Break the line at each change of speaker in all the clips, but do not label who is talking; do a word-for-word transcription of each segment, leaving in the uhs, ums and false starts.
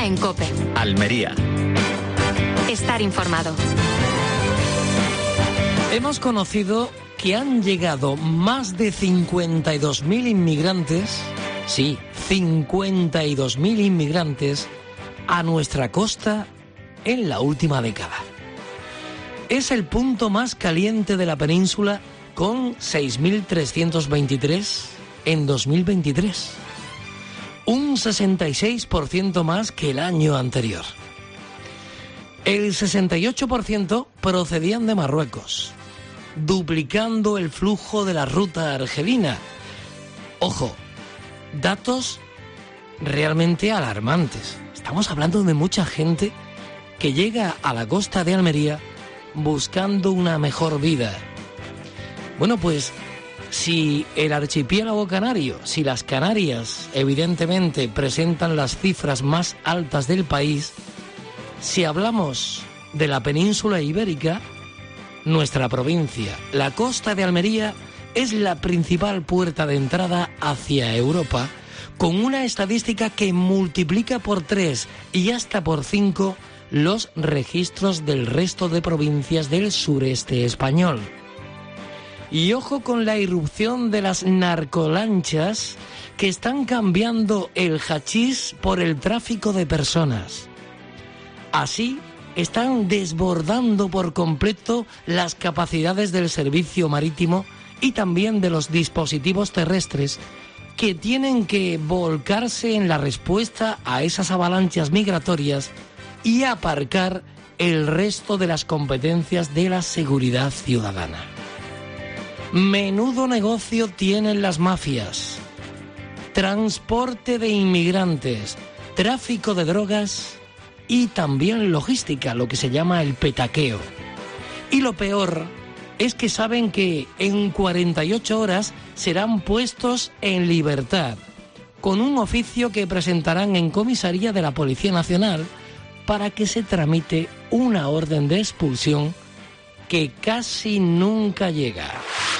en COPE.
Almería.
Estar informado.
Hemos conocido que han llegado más de cincuenta y dos mil inmigrantes, sí, cincuenta y dos mil inmigrantes a nuestra costa en la última década. Es el punto más caliente de la península con seis mil trescientos veintitrés en dos mil veintitrés. Un sesenta y seis por ciento más que el año anterior. El sesenta y ocho por ciento procedían de Marruecos, duplicando el flujo de la ruta argelina. Ojo, datos realmente alarmantes. Estamos hablando de mucha gente que llega a la costa de Almería buscando una mejor vida. Bueno, pues si el archipiélago canario, si las Canarias evidentemente presentan las cifras más altas del país, si hablamos de la península ibérica, nuestra provincia, la costa de Almería, es la principal puerta de entrada hacia Europa, con una estadística que multiplica por tres y hasta por cinco los registros del resto de provincias del sureste español. Y ojo con la irrupción de las narcolanchas que están cambiando el hachís por el tráfico de personas. Así, están desbordando por completo las capacidades del servicio marítimo y también de los dispositivos terrestres que tienen que volcarse en la respuesta a esas avalanchas migratorias y aparcar el resto de las competencias de la seguridad ciudadana. Menudo negocio tienen las mafias. Transporte de inmigrantes, tráfico de drogas y también logística, lo que se llama el petaqueo. Y lo peor es que saben que en cuarenta y ocho horas serán puestos en libertad, con un oficio que presentarán en comisaría de la Policía Nacional para que se tramite una orden de expulsión que casi nunca llega.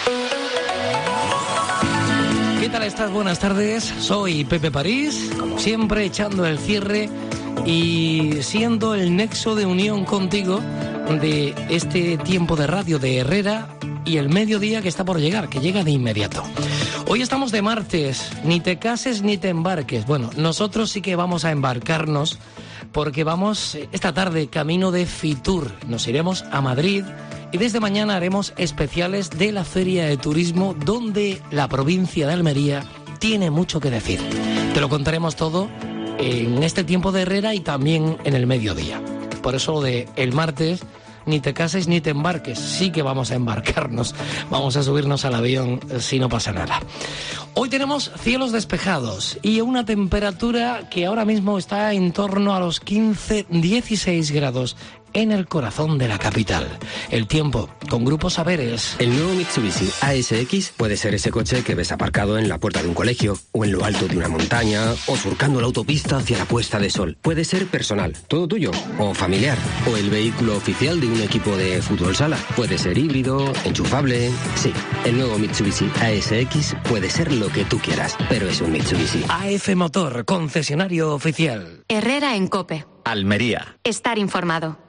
¿Qué tal estás? Buenas tardes, soy Pepe París, como siempre echando el cierre y siendo el nexo de unión contigo de este tiempo de radio de Herrera y el mediodía que está por llegar, que llega de inmediato. Hoy estamos de martes, ni te cases ni te embarques. Bueno, nosotros sí que vamos a embarcarnos porque vamos esta tarde camino de Fitur. Nos iremos a Madrid y desde mañana haremos especiales de la Feria de Turismo, donde la provincia de Almería tiene mucho que decir. Te lo contaremos todo en este tiempo de Herrera y también en el mediodía. Por eso lo de el martes, ni te cases ni te embarques. Sí que vamos a embarcarnos, vamos a subirnos al avión si no pasa nada. Hoy tenemos cielos despejados y una temperatura que ahora mismo está en torno a los quince a dieciséis grados en el corazón de la capital. El tiempo con Grupo Saberes.
El nuevo Mitsubishi A S X puede ser ese coche que ves aparcado en la puerta de un colegio, o en lo alto de una montaña, o surcando la autopista hacia la puesta de sol. Puede ser personal, todo tuyo, o familiar, o el vehículo oficial de un equipo de fútbol sala. Puede ser híbrido, enchufable. Sí, el nuevo Mitsubishi A S X puede ser lo que tú quieras, pero es un Mitsubishi.
A F Motor, concesionario oficial.
Herrera en COPE.
Almería.
Estar informado.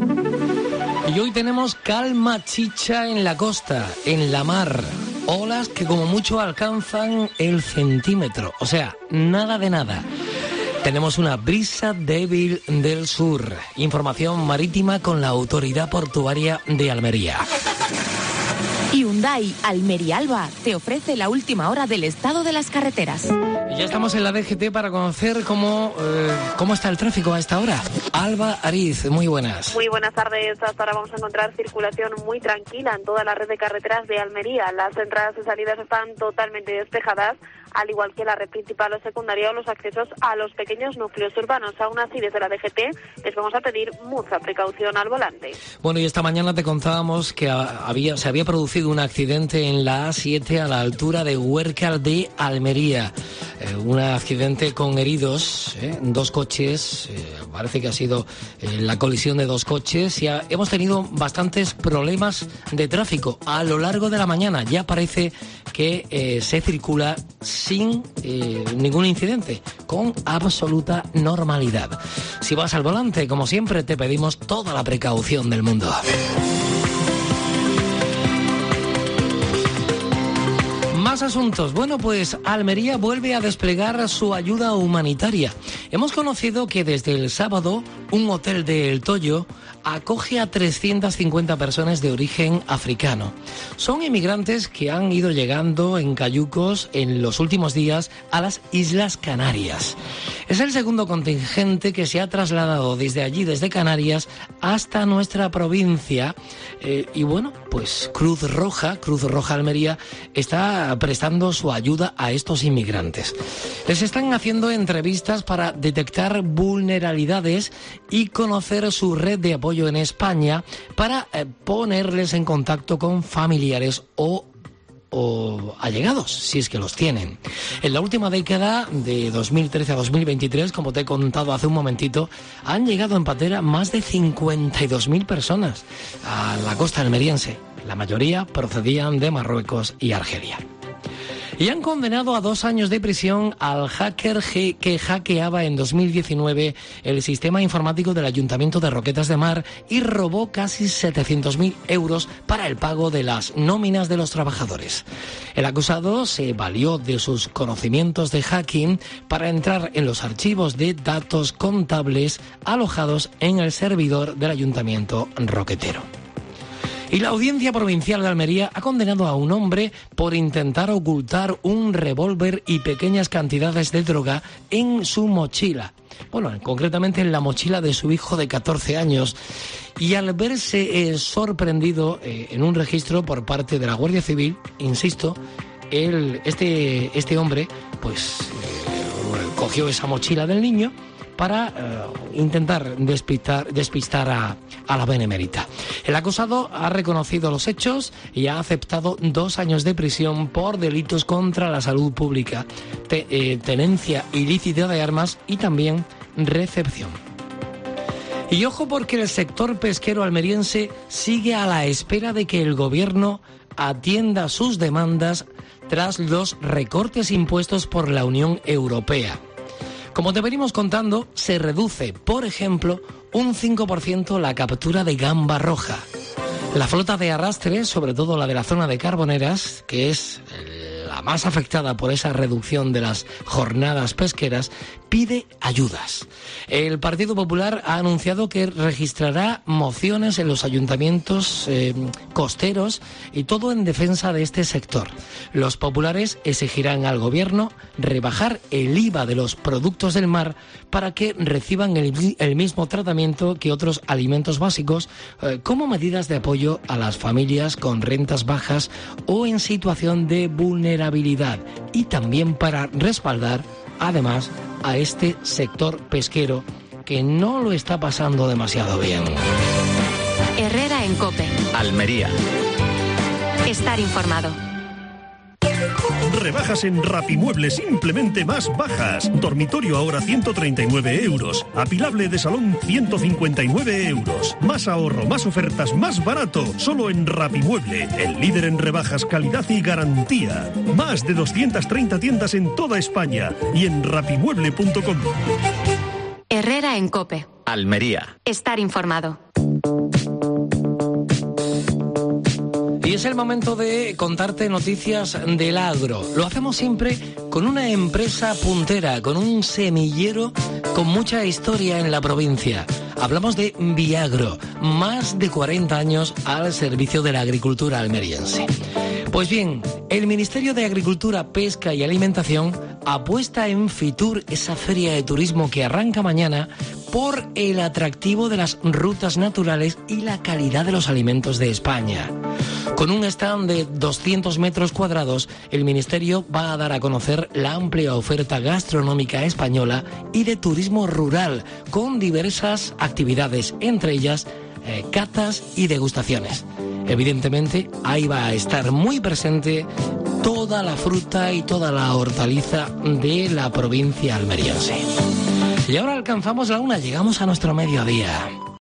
Y hoy tenemos calma chicha en la costa, en la mar. Olas que como mucho alcanzan el centímetro. O sea, nada de nada. Tenemos una brisa débil del sur. Información marítima con la Autoridad Portuaria de Almería.
Hyundai Almería Alba te ofrece la última hora del estado de las carreteras.
Y ya estamos en la D G T para conocer cómo, eh, cómo está el tráfico a esta hora. Alba Ariz, muy buenas.
Muy buenas tardes. Hasta ahora vamos a encontrar circulación muy tranquila en toda la red de carreteras de Almería. Las entradas y salidas están totalmente despejadas, al igual que la red principal o secundaria o los accesos a los pequeños núcleos urbanos. Aún así, desde la D G T les vamos a pedir mucha precaución al volante.
Bueno, y esta mañana te contábamos que había, se había producido un accidente en la A siete a la altura de Huércal de Almería. Eh, un accidente con heridos, eh, dos coches, eh, parece que ha sido eh, la colisión de dos coches y ha, hemos tenido bastantes problemas de tráfico a lo largo de la mañana. Ya parece que eh, se circula sin eh, ningún incidente, con absoluta normalidad. Si vas al volante, como siempre, te pedimos toda la precaución del mundo. Más asuntos. Bueno, pues Almería vuelve a desplegar su ayuda humanitaria. Hemos conocido que desde el sábado un hotel de El Toyo acoge a trescientas cincuenta personas de origen africano. Son inmigrantes que han ido llegando en cayucos en los últimos días a las Islas Canarias. Es el segundo contingente que se ha trasladado desde allí, desde Canarias, hasta nuestra provincia. Eh, y bueno, pues Cruz Roja, Cruz Roja Almería, está prestando su ayuda a estos inmigrantes. Les están haciendo entrevistas para detectar vulnerabilidades y conocer su red de apoyo en España para eh, ponerles en contacto con familiares o o allegados, si es que los tienen. En la última década, de dos mil trece a dos mil veintitrés, como te he contado hace un momentito, han llegado en patera más de cincuenta y dos mil personas a la costa almeriense. La mayoría procedían de Marruecos y Argelia. Y han condenado a dos años de prisión al hacker G que hackeaba en dos mil diecinueve el sistema informático del Ayuntamiento de Roquetas de Mar y robó casi setecientos mil euros para el pago de las nóminas de los trabajadores. El acusado se valió de sus conocimientos de hacking para entrar en los archivos de datos contables alojados en el servidor del Ayuntamiento roquetero. Y la Audiencia Provincial de Almería ha condenado a un hombre por intentar ocultar un revólver y pequeñas cantidades de droga en su mochila. Bueno, concretamente en la mochila de su hijo de catorce años. Y al verse eh, sorprendido eh, en un registro por parte de la Guardia Civil, insisto, él, este, este hombre pues eh, cogió esa mochila del niño para uh, intentar despistar, despistar a, a la benemérita. El acusado ha reconocido los hechos y ha aceptado dos años de prisión por delitos contra la salud pública, te, eh, tenencia ilícita de armas y también recepción. Y ojo, porque el sector pesquero almeriense sigue a la espera de que el gobierno atienda sus demandas tras los recortes impuestos por la Unión Europea. Como te venimos contando, se reduce, por ejemplo, un cinco por ciento la captura de gamba roja. La flota de arrastre, sobre todo la de la zona de Carboneras, que es la más afectada por esa reducción de las jornadas pesqueras, pide ayudas. El Partido Popular ha anunciado que registrará mociones en los ayuntamientos eh, costeros y todo en defensa de este sector. Los populares exigirán al gobierno rebajar el I V A de los productos del mar para que reciban el, el mismo tratamiento que otros alimentos básicos eh, como medidas de apoyo a las familias con rentas bajas o en situación de vulnerabilidad, y también para respaldar además a este sector pesquero que no lo está pasando demasiado bien.
Herrera en COPE.
Almería.
Estar informado.
Rebajas en Rapimueble, simplemente más bajas. Dormitorio ahora ciento treinta y nueve euros. Apilable de salón ciento cincuenta y nueve euros. Más ahorro, más ofertas, más barato. Solo en Rapimueble, el líder en rebajas, calidad y garantía. Más de doscientas treinta tiendas en toda España y en rapimueble punto com.
Herrera en COPE.
Almería.
Estar informado.
Y es el momento de contarte noticias del agro. Lo hacemos siempre con una empresa puntera, con un semillero con mucha historia en la provincia. Hablamos de Viagro, más de cuarenta años al servicio de la agricultura almeriense. Pues bien, el Ministerio de Agricultura, Pesca y Alimentación apuesta en Fitur, esa feria de turismo que arranca mañana, por el atractivo de las rutas naturales y la calidad de los alimentos de España. Con un stand de doscientos metros cuadrados, el Ministerio va a dar a conocer la amplia oferta gastronómica española y de turismo rural, con diversas actividades, entre ellas eh, catas y degustaciones. Evidentemente, ahí va a estar muy presente toda la fruta y toda la hortaliza de la provincia almeriense. Y ahora alcanzamos la una, llegamos a nuestro mediodía.